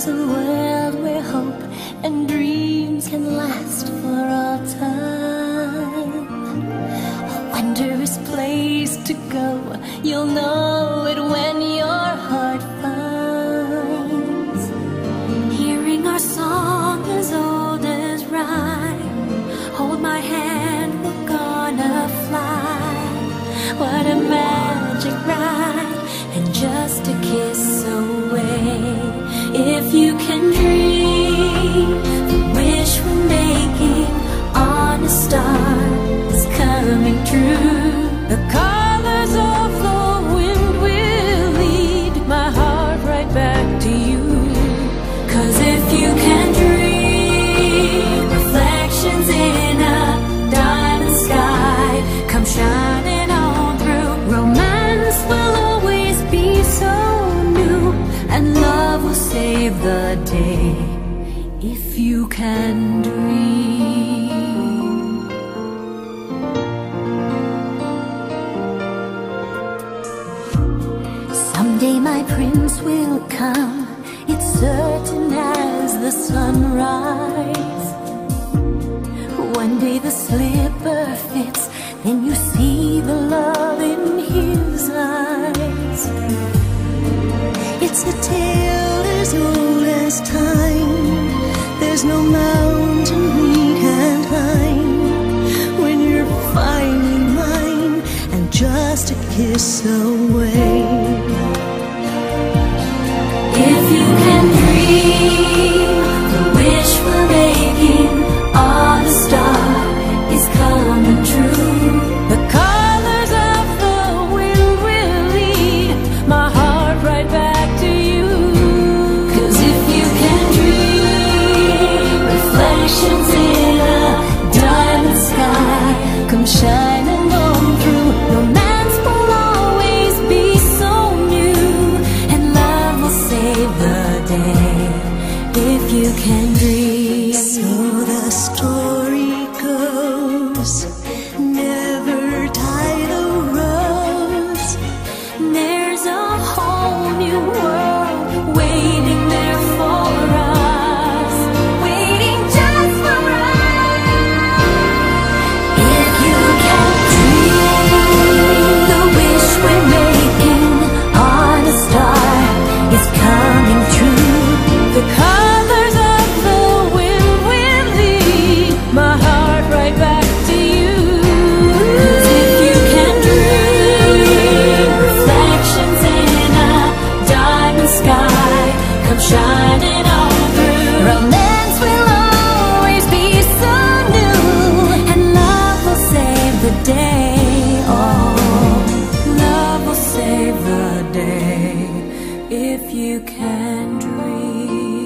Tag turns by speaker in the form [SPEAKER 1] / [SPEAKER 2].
[SPEAKER 1] There's a world where hope and dreams can last for all time. A wondrous place to go, you'll know it when your heart finds. Hearing our song as old as rhyme, hold my hand, we're gonna fly. What a magic ride, and just a kiss away. If you can dream, the wish we're making on a star is coming true. The colors of the wind will lead my heart right back to you. 'Cause if you can dream, reflections in a diamond sky come shining on through. Romance will always be so new, and love will save the day if you can dream. Someday my prince will come, it's certain as the sunrise. One day the slipper fits, then you see the love in his eyes. It's a tale as old as time. There's no mountain we can't climb when you're finally mine and just a kiss away. If you can dream, the wish we're making on a star is coming true. The colors of the wind will lead my heart right back to you. 'Cause if you can dream, reflections in a diamond sky come shining on through. Romance will always be so new, and love will save the day if you can dream. So the story goes, never tie the rose. There's a whole new world waiting there for us, waiting just for us. If you can dream, the wish we're making on a star is coming true. The colors of the wind will lead my heart right back to you. 'Cause if you can dream, reflections in a diamond sky come shining on through. Romance will always be so new, and love will save the day. Oh, love will save the day if you can dream.